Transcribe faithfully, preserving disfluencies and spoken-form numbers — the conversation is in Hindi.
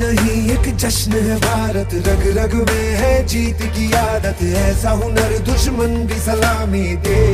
नहीं एक जश्न है भारत, रग रग में है जीत की आदत, ऐसा हुनर दुश्मन भी सलामी दे।